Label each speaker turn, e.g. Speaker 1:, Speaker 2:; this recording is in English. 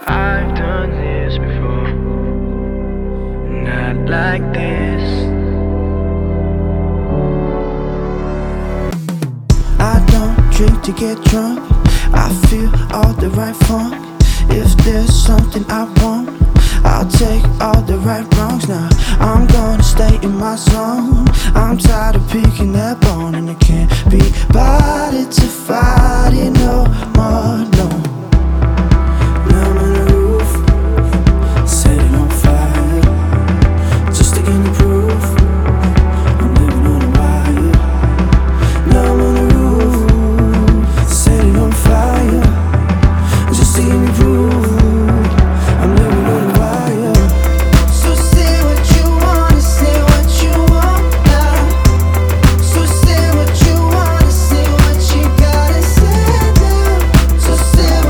Speaker 1: I've done this before, not like this.
Speaker 2: I don't drink to get drunk, I feel all the right funk. If there's something I want, I'll take all the right wrongs. Now I'm gonna stay in my zone. I'm tired of picking that bone, and I can't be bothered to fight it no more, no.